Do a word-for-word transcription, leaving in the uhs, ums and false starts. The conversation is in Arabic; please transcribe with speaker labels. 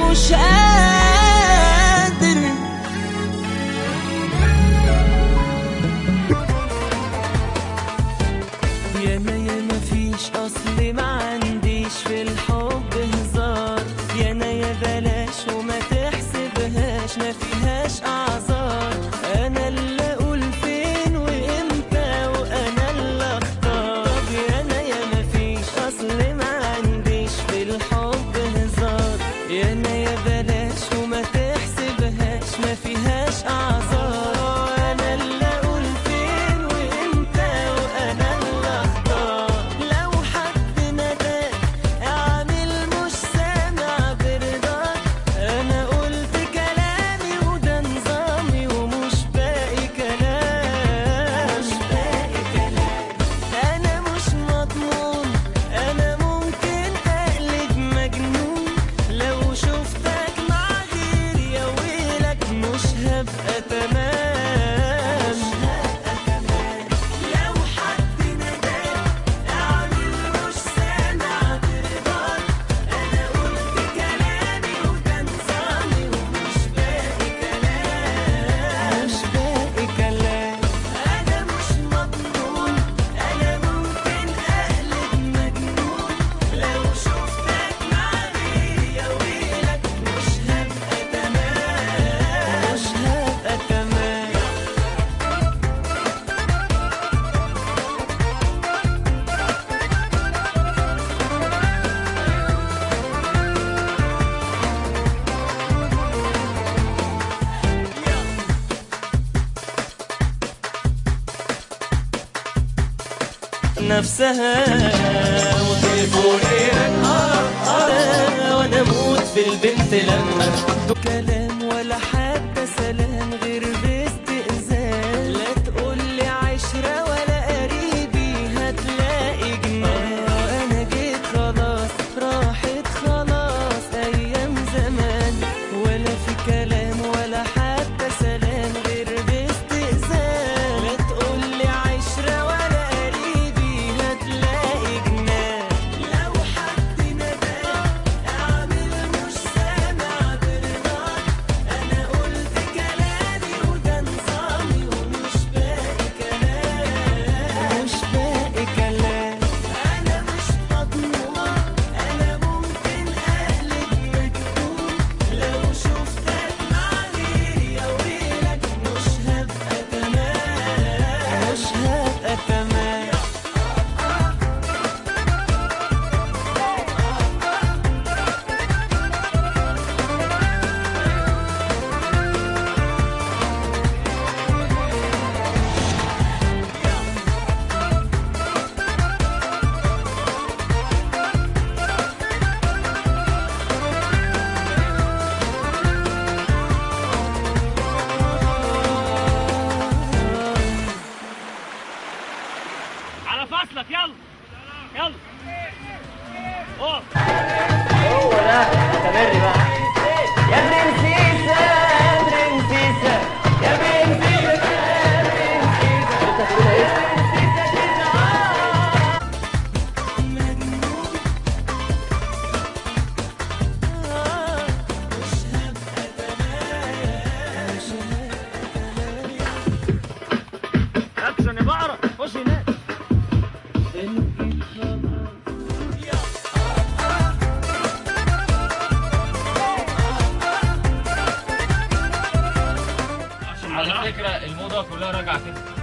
Speaker 1: مش قادر. ياما ياما فيش اصل ما عنديش في الحب هزار، يانا يا بلاش وما تحسبهاش ما فيهاش اعذار. انا اللي اقول فين وامتى وانا اللي اختار. يانا ياما فيش اصل ما عنديش في الحب هزار، يانا يا بلاش وما تحسبهاش ما فيهاش اعذار. انا اللي اقول فين وامتى وانا اللي اختار. لو حد نداك اعمل مش سامع برضاك، انا قلت كلامي وده نظامي ومش باقي كلام. مش باقي كلام انا مش مضمون، انا ممكن اقلب مجنون. لو شفتك مع غيري يا ويلك مش هبقى تمام. لو حد نداك اعمل مش سامع برضاك، انا قلت كلامي وده نظامي ومش باقي كلام. مش باقي كلام انا مش مضمون، انا ممكن اقلب مجنون. لو شفتك مع غيري يا ويلك مش هبقى تمام. مش هبقى تمام. نفسها وتليفوني رن وانا اموت في البنت لما كلام ولا حتى سلام غير باستئذان. لا تقولي عشرة ولا قريبي هتلاقي جنان. انا جيت خلاص راحت خلاص ايام زمان، ولا في كلام ولا حتى سلام غير باستئذان. لا تقولي عشرة ولا قريبي هتلاقي جنان. لو حد نداك اعمل مش سامع برضاك، انا قلت كلامي وده نظامي ومش باقي كلام. مش باقي كلام انا مش مضمون، انا ممكن اقلب مجنون. لو شفتك مع غيري يا ويلك مش هبقى تمام. مش هبقى تمام.
Speaker 2: على فصلك يلا يلا اقف.
Speaker 3: هو ده استمر بقى يا برنسيسة يا برنسيسة يا برنسيسة يا برنسيسة. انت هتقولها ايه؟
Speaker 2: اكشن يا بقرة خش هناك.
Speaker 4: على فكرة الموضة كلها راجعة كده.